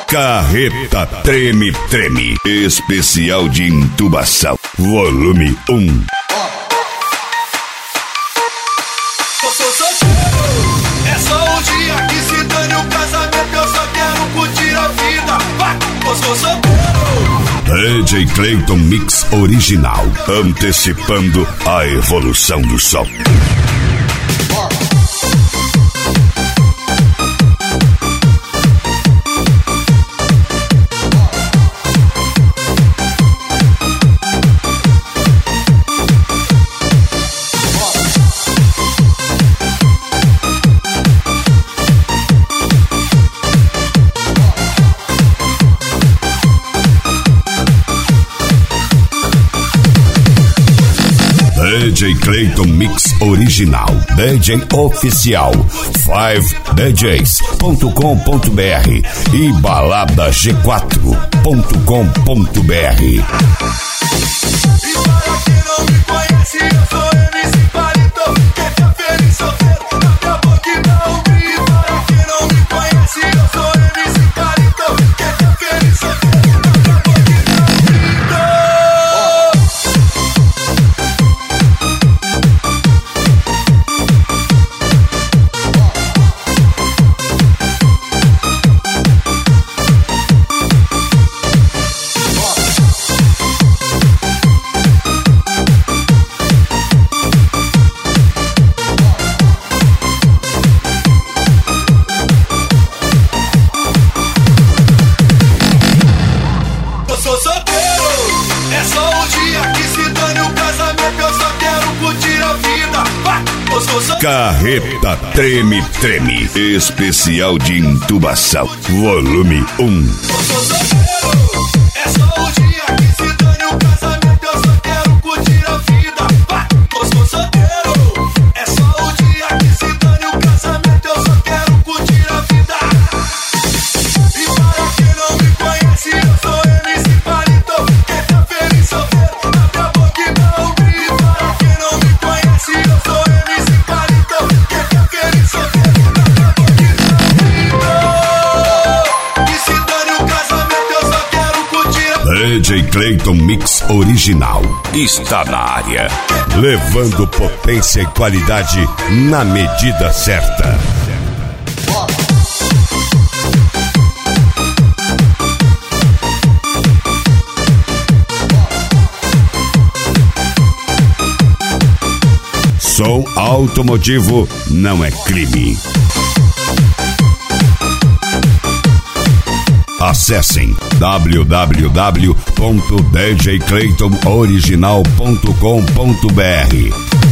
Carreta Treme Treme, especial de intubação, volume 1. Sou solteiro, é só um dia que se dane o casamento, eu só quero curtir a vida. Vai, eu sou solteiro. DJ Clayton Mix original, antecipando a evolução do som. DJ Clayton Mix original, DJ oficial, 5djs.com.br e baladag4.com.br. E para quem não me conhece, eu sou MC Palito, que tá feliz solteiro, abre a boca e dá um brilho. E para quem não me conhece, eu sou MC Palito, que tá feliz solteiro, abre a boca e dá um Carreta Treme Treme, especial de intubação, volume 1. é só um dia que se dane o casamento, eu só quero curtir a vida. Eu sou solteiro, é só um dia que se dane o casamento, eu só quero curtir a vida. E para quem não me conhece, eu sou MC Palito, que tá feliz solteiro, abre a boca e dá um brilho. E para quem não me conhece, eu sou MC Palito, que tá feliz solteiro, abre a boca e dá um brilho. E se dane o casamento, eu só quero curtir a DJ Clayton Mix original está na área, levando potência e qualidade na medida certa. Som automotivo não é crime. Acessem www.djclaytonoriginal.com.br.